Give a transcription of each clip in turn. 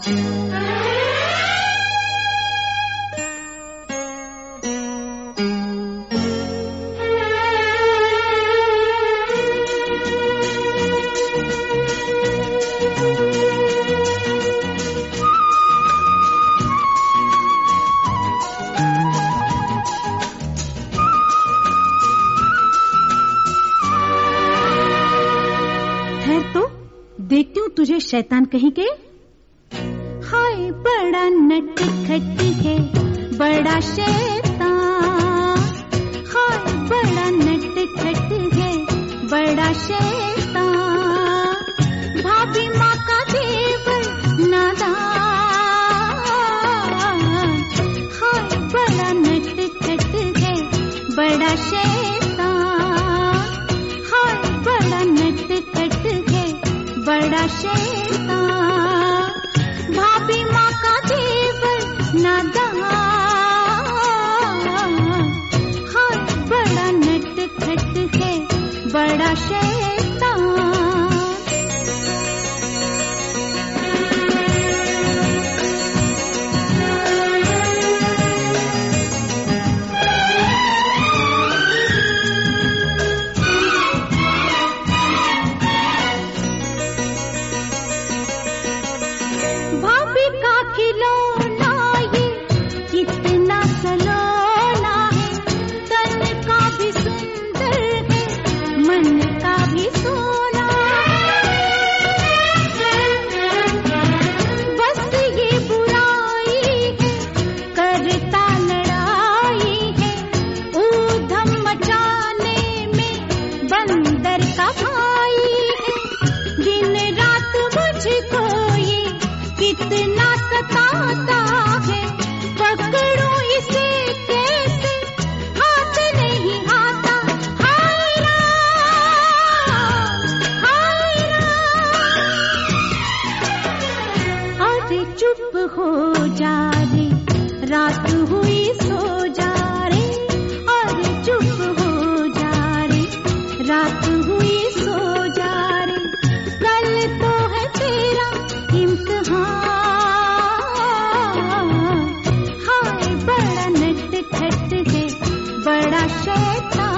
देखती हूँ तुझे शैतान कहीं के। हाय बड़ा नटखट है बड़ा शैतान, हाय बड़ा नटखट है बड़ा शैतान, भाभी माँ का देवर नादान, हाय बड़ा नटखट है बड़ा शैतान, हाय बड़ा नटखट है बड़ा शैतान, भाभी माँ का देवर नादान, हाय बड़ा नटखट है बड़ा शैतान। भाभी का खिलौना ये कितना सलोना है, तन का भी सुंदर है मन का भी सोना, बस ये बुराई है करता लड़ाई है, ऊधम मचाने में बंदर का भाई है, दिन रात मुझको ये कितना सताता है, पकड़ो इसे कैसे हाथ नहीं आता, हाय राम हाय राम। अरे चुप हो जा रे रात हुई सो जा रे, अरे चुप हो जा रे रात हुई सो जा रे, कल तो है तेरा इम्तिहान, हाय बड़ा नटखट है बड़ा शैतान।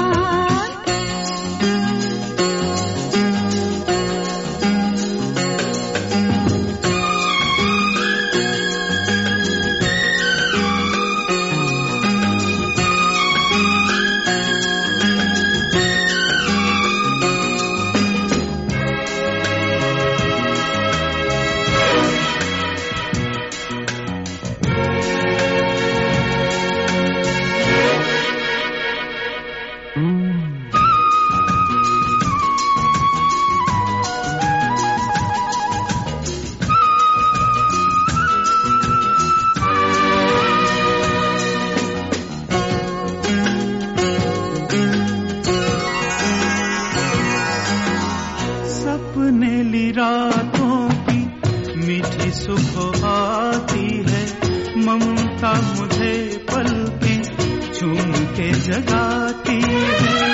सपने ली रातों की मीठी सुबह आती है, ममता मुझे पलकें चूम के जगाती है,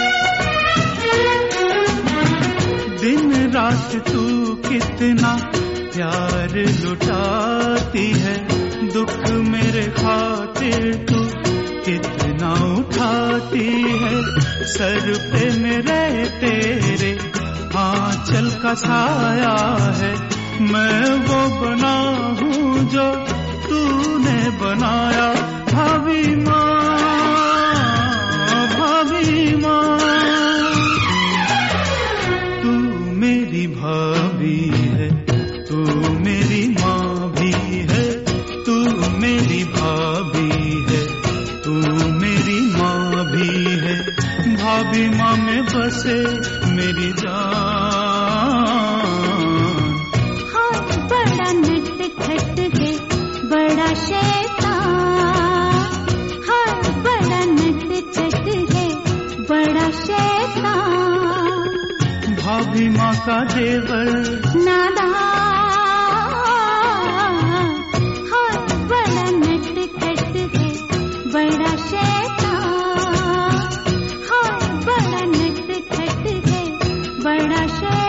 दिन रात तू कितना प्यार लुटाती है, दुख मेरे खातिर तू कितना उठाती है, सर पे मेरे तेरे आंचल का साया है, मैं वो बना हूँ जो तूने बनाया, भाभी माँ तू मेरी भाभी है, तू मेरी माँ भी है, तू मेरी भाभी है, तू मेरी माँ भी है, भाभी माँ में बसे मेरी जान, हाय बड़ा नटखट है बड़ा शैतान, हाय बड़ा नटखट है बड़ा शैतान, भाभी माँ का देवर नादान, हाय बड़ा नटखट है बड़ा शैतान, हाय बड़ा नटखट है बड़ा शैतान।